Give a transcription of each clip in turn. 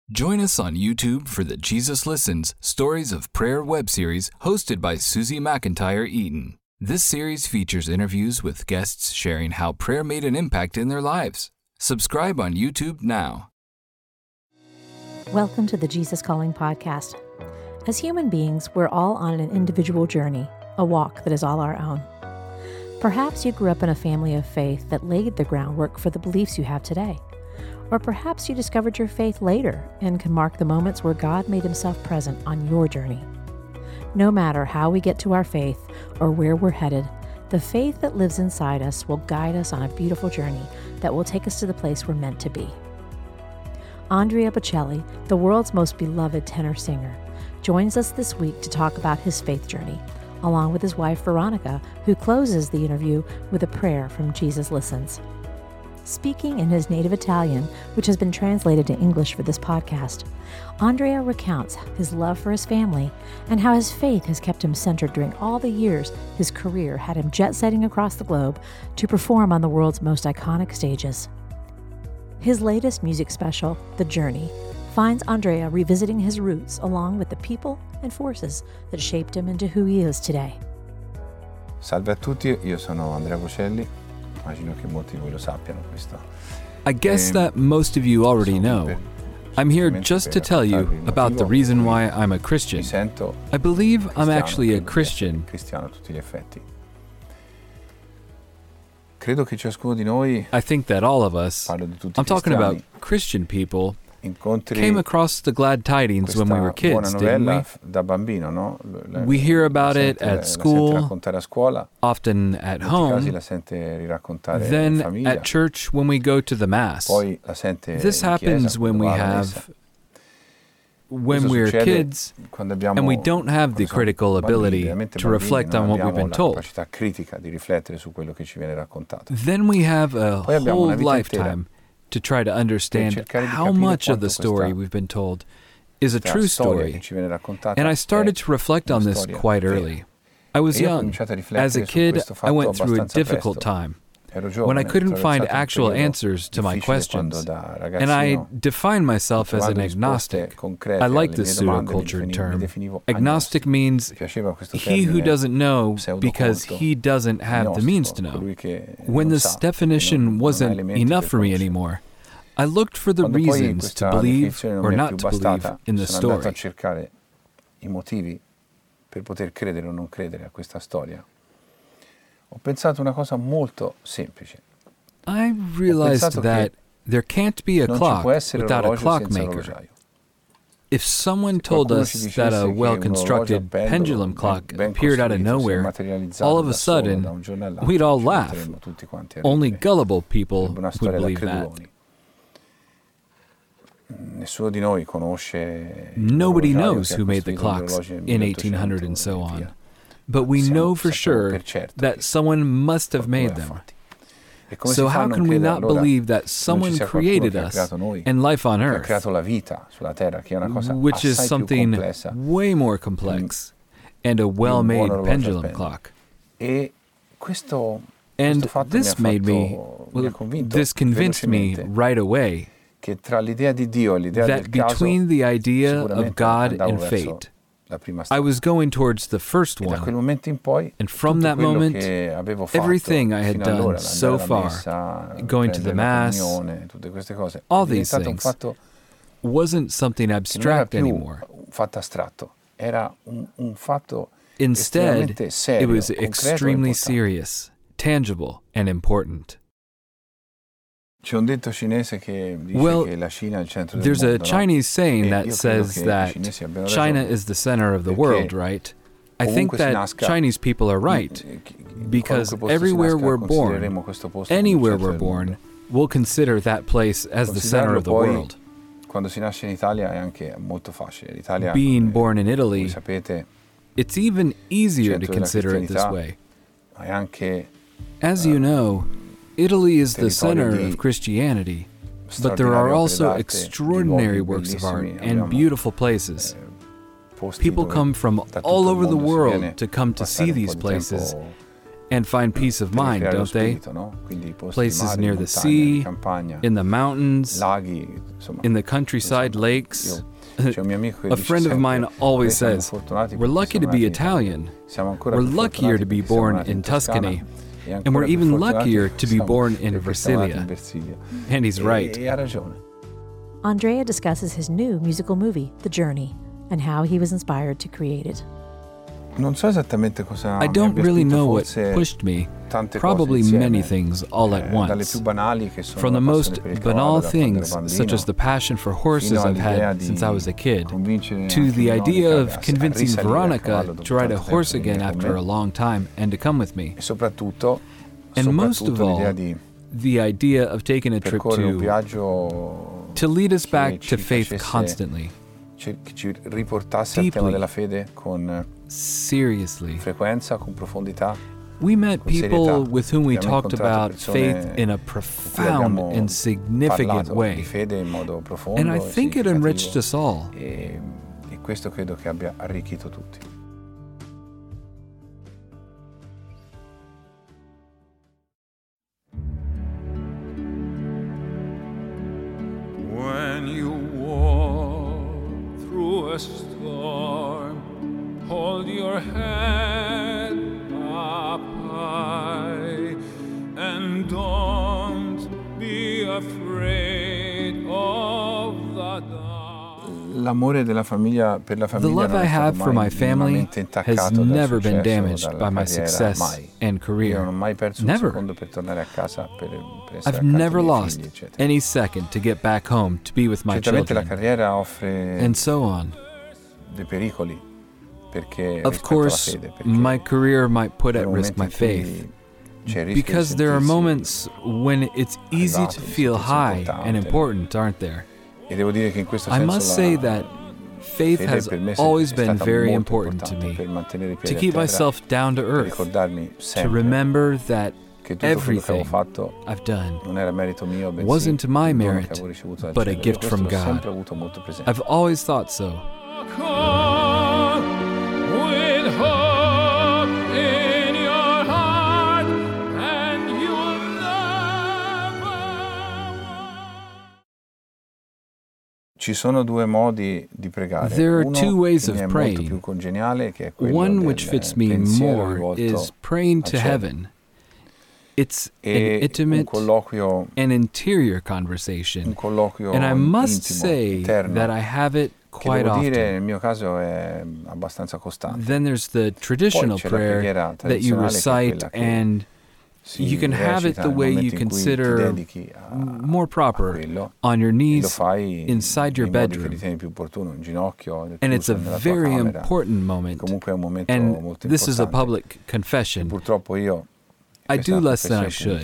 Join us on YouTube for the Jesus Listens Stories of Prayer web series hosted by Susie McIntyre Eaton. This series features interviews with guests sharing how prayer made an impact in their lives. Subscribe on YouTube now. Welcome to the Jesus Calling Podcast. As human beings, we're all on an individual journey, a walk that is all our own. Perhaps you grew up in a family of faith that laid the groundwork for the beliefs you have today. Or perhaps you discovered your faith later and can mark the moments where God made himself present on your journey. No matter how we get to our faith or where we're headed, the faith that lives inside us will guide us on a beautiful journey that will take us to the place we're meant to be. Andrea Bocelli, the world's most beloved tenor singer, joins us this week to talk about his faith journey, along with his wife Veronica, who closes the interview with a prayer from Jesus Listens. Speaking in his native Italian, which has been translated to English for this podcast, Andrea recounts his love for his family and how his faith has kept him centered during all the years his career had him jet-setting across the globe to perform on the world's most iconic stages. His latest music special, The Journey, finds Andrea revisiting his roots along with the people and forces that shaped him into who he is today. Salve a tutti, io sono Andrea Bocelli. Immagino che molti di voi lo sappiano questo. I guess that most of you already know. I'm here just to tell you about the reason why I'm a Christian. I believe I'm actually a Christian. Cristiano a tutti gli effetti. Credo che ciascuno di noi, I think that all of us, I'm talking about Christian people, came across the glad tidings when we were kids, didn't we? Da bambino, no? We hear about it at school, often at home, then at church when we go to the Mass. This happens when we're kids, and we don't have the critical ability to reflect on what we've been told. Then we have a whole lifetime to try to understand how much of the story we've been told is a true story. And I started to reflect on this quite early. I was young. As a kid, I went through a difficult time when I couldn't find actual answers to my questions, and I defined myself as an agnostic. I like this pseudo-cultured term. Agnostic means he who doesn't know because he doesn't have the means to know. When this definition wasn't enough for me anymore, I looked for the reasons to believe or not to believe in the story. I motivi per poter credere o non credere a questa storia. Ho pensato una cosa molto semplice. I realized that there can't be a clock without a clockmaker. If someone told us that a well-constructed pendulum clock appeared out of nowhere, all of a sudden, we'd all laugh. Only gullible people would believe that. Nobody knows who made the clocks in 1800 and so on. But we know for sure that someone must have made them. So how can we not believe that someone created us and life on Earth, which is something way more complex, and a well-made pendulum clock? And this convinced me right away that between the idea of God and fate, I was going towards the first one, and from that moment, everything I had done so far, going to the Mass, all these things, wasn't something abstract anymore. Instead, it was extremely serious, tangible, and important. Well, there's a Chinese saying that says that China is the center of the world, right? I think that Chinese people are right, because everywhere we're born, anywhere we're born, we'll consider that place as the center of the world. Being born in Italy, it's even easier to consider it this way. As you know, Italy is the center of Christianity, but there are also extraordinary works of art and beautiful places. People come from all over the world to come to see these places, and find peace of mind, don't they? Places near the sea, in the mountains, in the countryside, lakes. A friend of mine always says, we're lucky to be Italian. We're luckier to be born in Tuscany. And we're even luckier to be born in Versilia. And he's right. Andrea discusses his new musical movie, The Journey, and how he was inspired to create it. I don't really know what pushed me. Probably many things all at once. From the most banal things, such as the passion for horses I've had since I was a kid, to the idea of convincing Veronica to ride a horse again after a long time and to come with me. And most of all, the idea of taking a trip to lead us back to faith constantly. Deeply. Seriously. We met people with whom we talked about faith in a profound and significant way. And I think it enriched us all. When you walk through a storm, hold your head up high and don't be afraid of the dark. The love I have for my family has never been damaged by my success and career. Never. I've never lost any second to get back home to be with my children. And so on. Of course, my career might put at risk my faith, because there are moments when it's easy to feel high and important, aren't there? I must say that faith has always been very important to me, to keep myself down to earth, to remember that everything I've done wasn't my merit, but a gift from God. I've always thought so. There are two ways of praying. One which fits me more is praying to heaven. It's an intimate and interior conversation, and I must say that I have it quite often. Then there's the traditional prayer that you recite, and you can have it the way you consider more proper, on your knees inside your bedroom. And it's a very important moment, and this is a public confession. I do less than I should.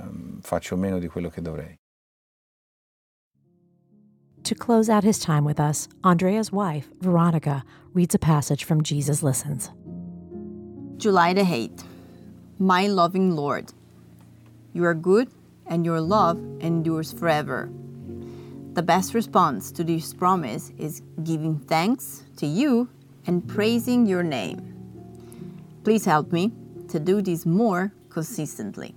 To close out his time with us, Andrea's wife, Veronica, reads a passage from Jesus Listens. July the 8th. My loving Lord, you are good and your love endures forever. The best response to this promise is giving thanks to you and praising your name. Please help me to do this more consistently.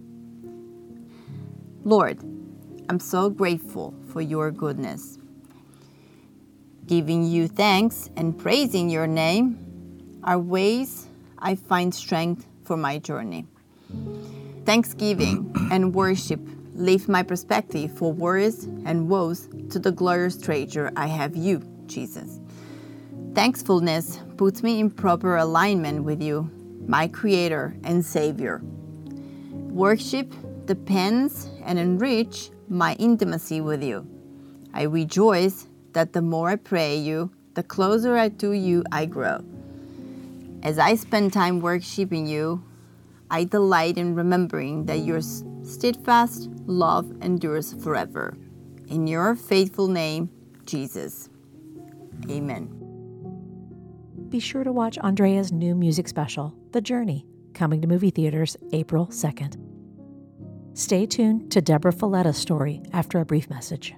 Lord, I'm so grateful for your goodness. Giving you thanks and praising your name are ways I find strength for my journey. Thanksgiving and worship lift my perspective for worries and woes to the glorious treasure I have you, Jesus. Thankfulness puts me in proper alignment with you, my Creator and Savior. Worship depends and enrich my intimacy with you. I rejoice that the more I pray you, the closer to you I grow. As I spend time worshiping you, I delight in remembering that your steadfast love endures forever. In your faithful name, Jesus. Amen. Be sure to watch Andrea's new music special, The Journey, coming to movie theaters April 2nd. Stay tuned to Deborah Folletta's story after a brief message.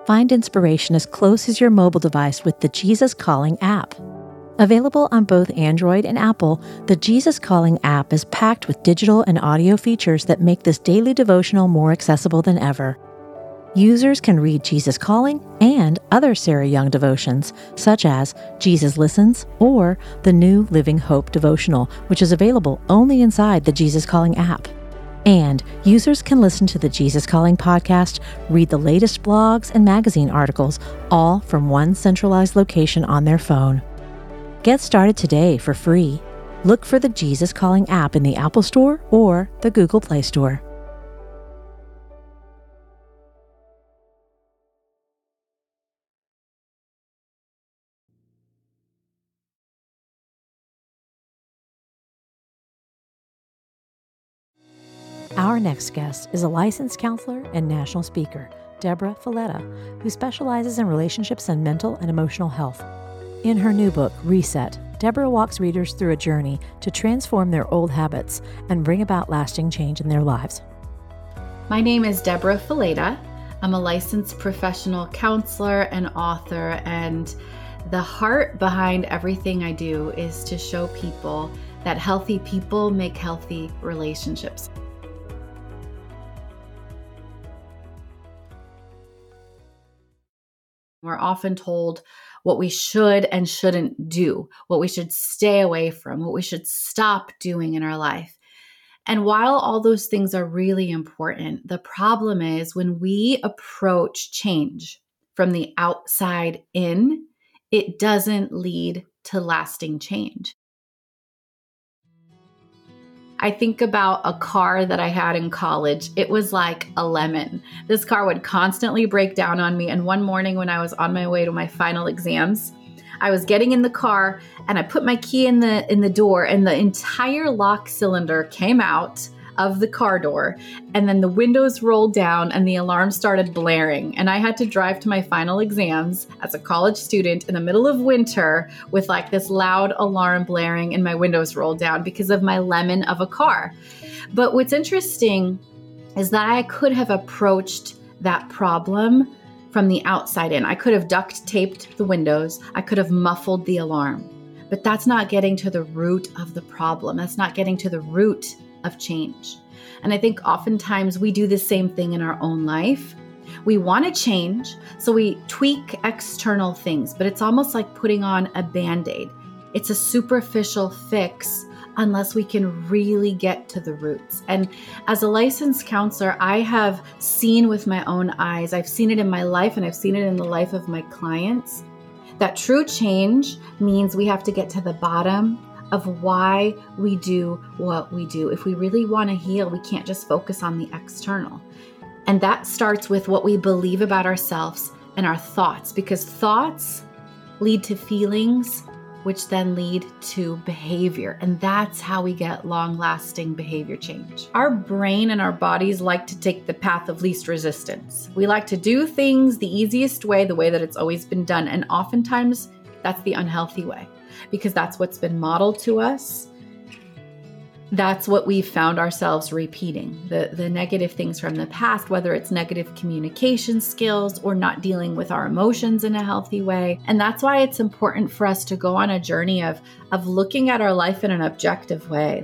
Find inspiration as close as your mobile device with the Jesus Calling app. Available on both Android and Apple, the Jesus Calling app is packed with digital and audio features that make this daily devotional more accessible than ever. Users can read Jesus Calling and other Sarah Young devotions, such as Jesus Listens or the new Living Hope devotional, which is available only inside the Jesus Calling app. And users can listen to the Jesus Calling podcast, read the latest blogs and magazine articles, all from one centralized location on their phone. Get started today for free. Look for the Jesus Calling app in the Apple Store or the Google Play Store. Our next guest is a licensed counselor and national speaker, Deborah Fileta, who specializes in relationships and mental and emotional health. In her new book, Reset, Deborah walks readers through a journey to transform their old habits and bring about lasting change in their lives. My name is Deborah Fileta. I'm a licensed professional counselor and author, and the heart behind everything I do is to show people that healthy people make healthy relationships. We're often told what we should and shouldn't do, what we should stay away from, what we should stop doing in our life. And while all those things are really important, the problem is when we approach change from the outside in, it doesn't lead to lasting change. I think about a car that I had in college. It was like a lemon. This car would constantly break down on me. And one morning when I was on my way to my final exams, I was getting in the car and I put my key in the door, and the entire lock cylinder came out of the car door, and then the windows rolled down and the alarm started blaring. And I had to drive to my final exams as a college student in the middle of winter with like this loud alarm blaring and my windows rolled down because of my lemon of a car. But what's interesting is that I could have approached that problem from the outside in. I could have duct taped the windows. I could have muffled the alarm. But that's not getting to the root of the problem. That's not getting to the root of change. And I think oftentimes we do the same thing in our own life. We want to change, so we tweak external things, but it's almost like putting on a Band-Aid. It's a superficial fix unless we can really get to the roots. And as a licensed counselor, I have seen with my own eyes, I've seen it in my life and I've seen it in the life of my clients, that true change means we have to get to the bottom of why we do what we do. If we really want to heal, we can't just focus on the external. And that starts with what we believe about ourselves and our thoughts, because thoughts lead to feelings, which then lead to behavior. And that's how we get long-lasting behavior change. Our brain and our bodies like to take the path of least resistance. We like to do things the easiest way, the way that it's always been done. And oftentimes that's the unhealthy way, because that's what's been modeled to us. That's what we've found ourselves repeating, the negative things from the past, whether it's negative communication skills or not dealing with our emotions in a healthy way. And that's why it's important for us to go on a journey of looking at our life in an objective way.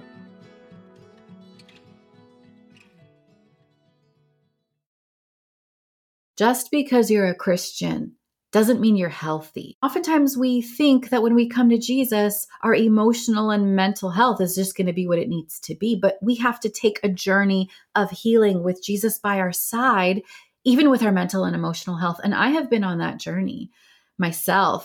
Just because you're a Christian doesn't mean you're healthy. Oftentimes we think that when we come to Jesus, our emotional and mental health is just going to be what it needs to be. But we have to take a journey of healing with Jesus by our side, even with our mental and emotional health. And I have been on that journey myself.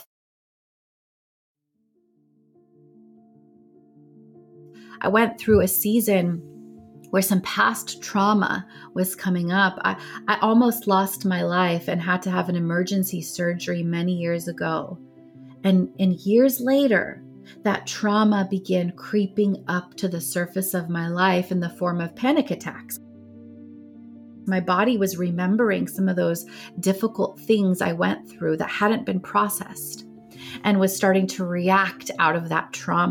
I went through a season where some past trauma was coming up. I almost lost my life and had to have an emergency surgery many years ago. And years later, that trauma began creeping up to the surface of my life in the form of panic attacks. My body was remembering some of those difficult things I went through that hadn't been processed and was starting to react out of that trauma.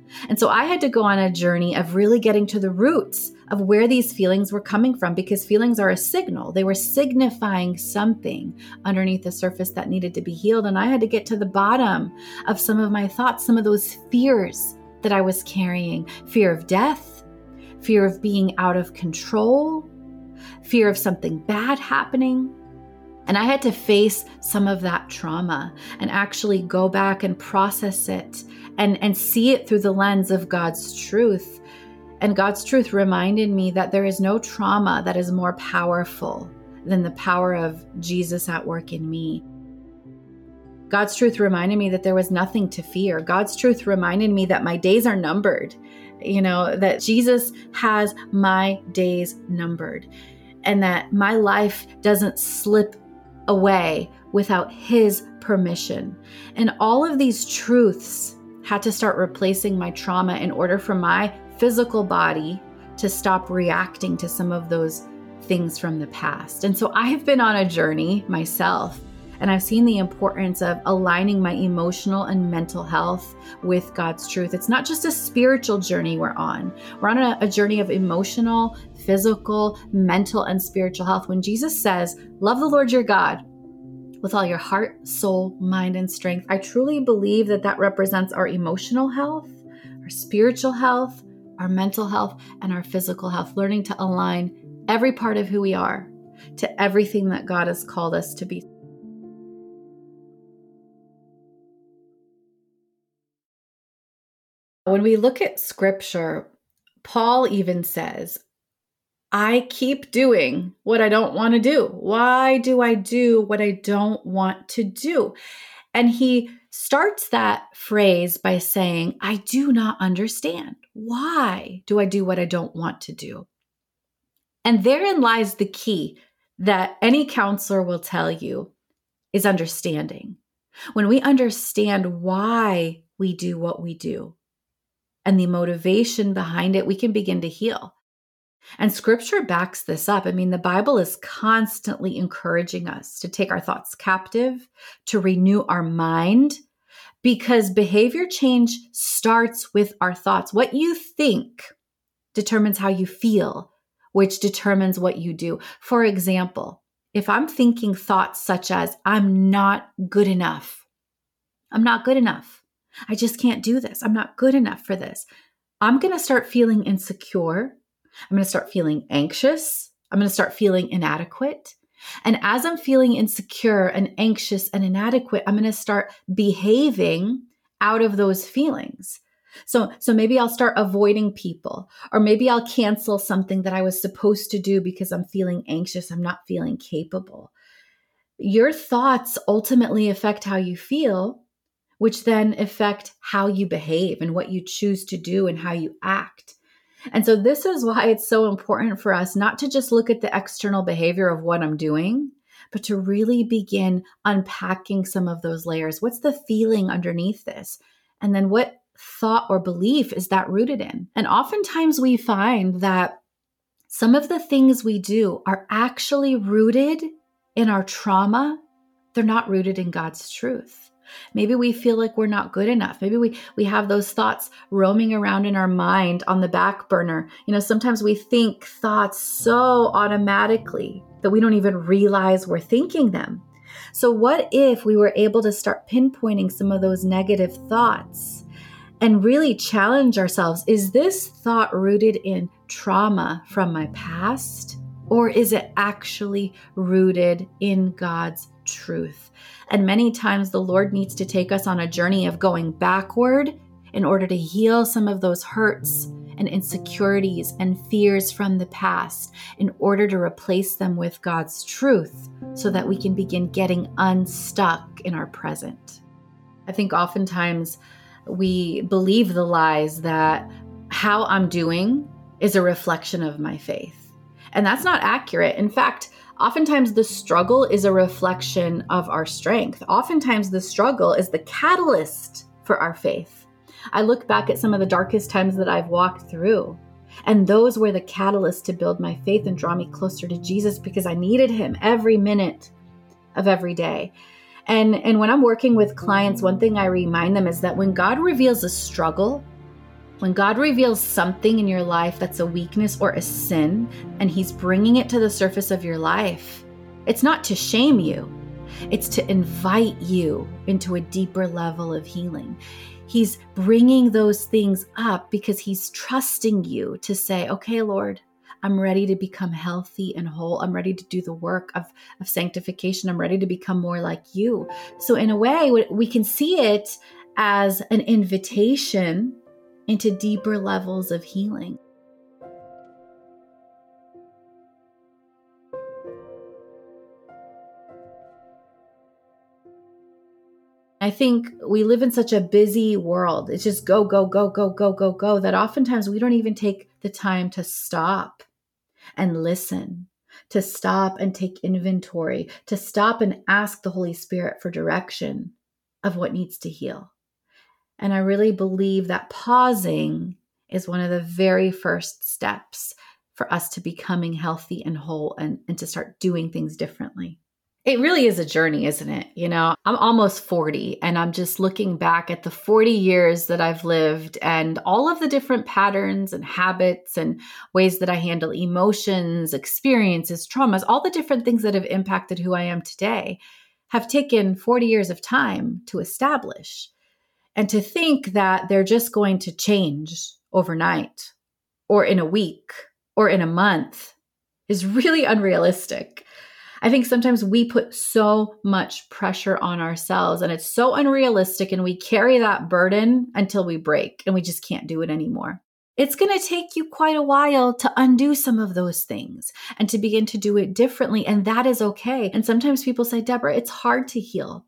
And so I had to go on a journey of really getting to the roots of where these feelings were coming from, because feelings are a signal. They were signifying something underneath the surface that needed to be healed. And I had to get to the bottom of some of my thoughts, some of those fears that I was carrying. Fear of death, fear of being out of control, fear of something bad happening. And I had to face some of that trauma and actually go back and process it and see it through the lens of God's truth. And God's truth reminded me that there is no trauma that is more powerful than the power of Jesus at work in me. God's truth reminded me that there was nothing to fear. God's truth reminded me that my days are numbered, that Jesus has my days numbered, and that my life doesn't slip away without His permission. And all of these truths had to start replacing my trauma in order for my physical body to stop reacting to some of those things from the past. And so I have been on a journey myself, and I've seen the importance of aligning my emotional and mental health with God's truth. It's not just a spiritual journey we're on. We're on a journey of emotional, physical, mental, and spiritual health. When Jesus says, love the Lord your God with all your heart, soul, mind, and strength, I truly believe that represents our emotional health, our spiritual health, our mental health, and our physical health, learning to align every part of who we are to everything that God has called us to be. When we look at scripture, Paul even says, I keep doing what I don't want to do. Why do I do what I don't want to do? And he starts that phrase by saying, I do not understand. Why do I do what I don't want to do? And therein lies the key that any counselor will tell you is understanding. When we understand why we do what we do and the motivation behind it, we can begin to heal. And scripture backs this up. I mean, the Bible is constantly encouraging us to take our thoughts captive, to renew our mind, because behavior change starts with our thoughts. What you think determines how you feel, which determines what you do. For example, if I'm thinking thoughts such as, I'm not good enough. I'm not good enough. I just can't do this. I'm not good enough for this. I'm going to start feeling insecure. I'm going to start feeling anxious. I'm going to start feeling inadequate. And as I'm feeling insecure and anxious and inadequate, I'm going to start behaving out of those feelings. So maybe I'll start avoiding people, or maybe I'll cancel something that I was supposed to do because I'm feeling anxious. I'm not feeling capable. Your thoughts ultimately affect how you feel, which then affect how you behave and what you choose to do and how you act. And so this is why it's so important for us not to just look at the external behavior of what I'm doing, but to really begin unpacking some of those layers. What's the feeling underneath this? And then what thought or belief is that rooted in? And oftentimes we find that some of the things we do are actually rooted in our trauma. They're not rooted in God's truth. Maybe we feel like we're not good enough. Maybe we have those thoughts roaming around in our mind on the back burner. Sometimes we think thoughts so automatically that we don't even realize we're thinking them. So what if we were able to start pinpointing some of those negative thoughts and really challenge ourselves? Is this thought rooted in trauma from my past, or is it actually rooted in God's truth? And many times the Lord needs to take us on a journey of going backward in order to heal some of those hurts and insecurities and fears from the past, in order to replace them with God's truth so that we can begin getting unstuck in our present. I think oftentimes we believe the lies that how I'm doing is a reflection of my faith. And that's not accurate. In fact, oftentimes the struggle is a reflection of our strength. Oftentimes the struggle is the catalyst for our faith. I look back at some of the darkest times that I've walked through, and those were the catalyst to build my faith and draw me closer to Jesus, because I needed Him every minute of every day. And when I'm working with clients, one thing I remind them is that when God reveals a struggle, When God reveals something in your life that's a weakness or a sin, and He's bringing it to the surface of your life, it's not to shame you. It's to invite you into a deeper level of healing. He's bringing those things up because He's trusting you to say, okay, Lord, I'm ready to become healthy and whole. I'm ready to do the work of sanctification. I'm ready to become more like you. So in a way, we can see it as an invitation into deeper levels of healing. I think we live in such a busy world. It's just go, go, go, go, go, go, go, that oftentimes we don't even take the time to stop and listen, to stop and take inventory, to stop and ask the Holy Spirit for direction of what needs to heal. And I really believe that pausing is one of the very first steps for us to becoming healthy and whole and to start doing things differently. It really is a journey, isn't it? You know, I'm almost 40 and I'm just looking back at the 40 years that I've lived and all of the different patterns and habits and ways that I handle emotions, experiences, traumas, all the different things that have impacted who I am today have taken 40 years of time to establish. And to think that they're just going to change overnight or in a week or in a month is really unrealistic. I think sometimes we put so much pressure on ourselves and it's so unrealistic, and we carry that burden until we break and we just can't do it anymore. It's going to take you quite a while to undo some of those things and to begin to do it differently. And that is okay. And sometimes people say, Deborah, it's hard to heal.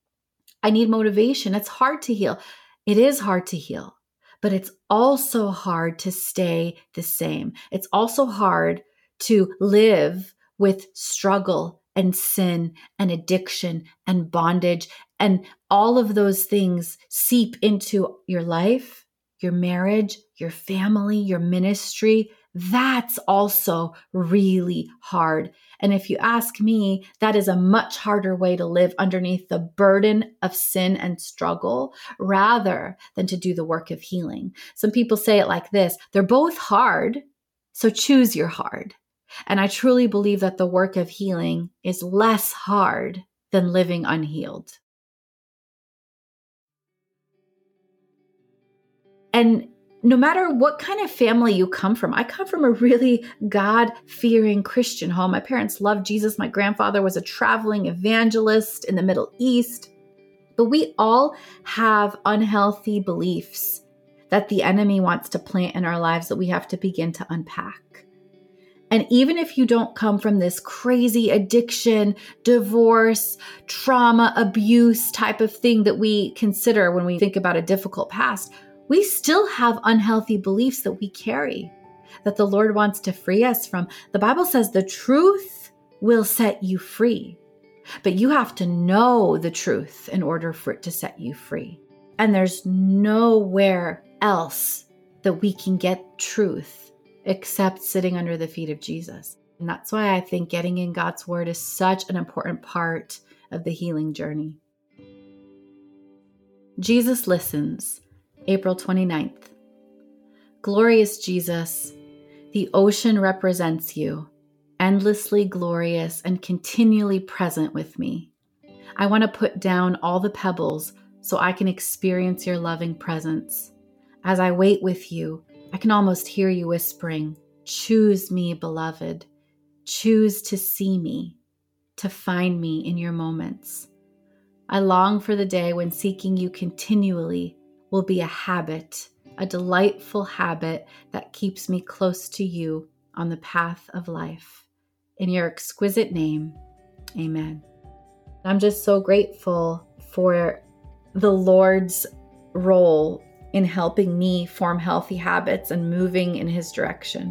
I need motivation. It's hard to heal. It is hard to heal, but it's also hard to stay the same. It's also hard to live with struggle and sin and addiction and bondage, and all of those things seep into your life, your marriage, your family, your ministry. That's also really hard. And if you ask me, that is a much harder way to live underneath the burden of sin and struggle rather than to do the work of healing. Some people say it like this: they're both hard, so choose your hard. And I truly believe that the work of healing is less hard than living unhealed. And no matter what kind of family you come from, I come from a really God-fearing Christian home. My parents loved Jesus. My grandfather was a traveling evangelist in the Middle East. But we all have unhealthy beliefs that the enemy wants to plant in our lives that we have to begin to unpack. And even if you don't come from this crazy addiction, divorce, trauma, abuse type of thing that we consider when we think about a difficult past, we still have unhealthy beliefs that we carry, that the Lord wants to free us from. The Bible says the truth will set you free, but you have to know the truth in order for it to set you free. And there's nowhere else that we can get truth except sitting under the feet of Jesus. And that's why I think getting in God's word is such an important part of the healing journey. Jesus listens, April 29th. Glorious Jesus, the ocean represents you, endlessly glorious and continually present with me. I want to put down all the pebbles so I can experience your loving presence. As I wait with you, I can almost hear you whispering, choose me, beloved. Choose to see me, to find me in your moments. I long for the day when seeking you continually will be a habit, a delightful habit that keeps me close to you on the path of life. In your exquisite name, amen. I'm just so grateful for the Lord's role in helping me form healthy habits and moving in his direction.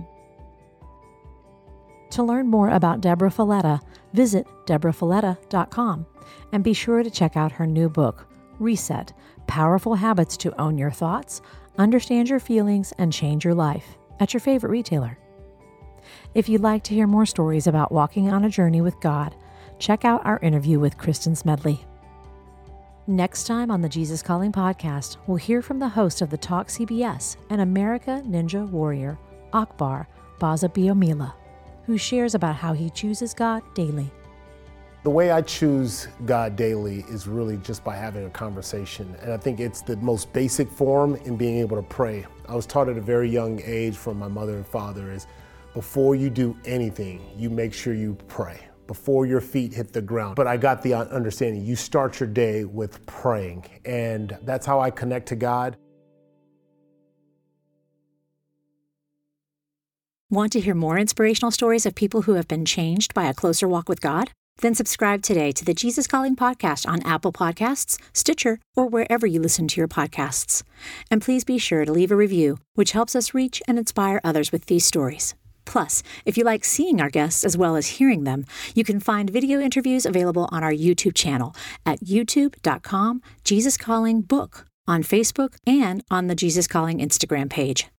To learn more about Deborah Fileta, visit deborahfileta.com and be sure to check out her new book, Reset: Powerful Habits to Own Your Thoughts, Understand Your Feelings, and Change Your Life, at your favorite retailer. If you'd like to hear more stories about walking on a journey with God, check out our interview with Kristen Smedley. Next time on the Jesus Calling podcast, we'll hear from the host of the Talk CBS and America Ninja Warrior, Akbar Gbajabiamila, who shares about how he chooses God daily. The way I choose God daily is really just by having a conversation. And I think it's the most basic form in being able to pray. I was taught at a very young age from my mother and father is before you do anything, you make sure you pray before your feet hit the ground. But I got the understanding, you start your day with praying. And that's how I connect to God. Want to hear more inspirational stories of people who have been changed by a closer walk with God? Then subscribe today to the Jesus Calling podcast on Apple Podcasts, Stitcher, or wherever you listen to your podcasts. And please be sure to leave a review, which helps us reach and inspire others with these stories. Plus, if you like seeing our guests as well as hearing them, you can find video interviews available on our YouTube channel at youtube.com/JesusCallingBook, on Facebook, and on the Jesus Calling Instagram page.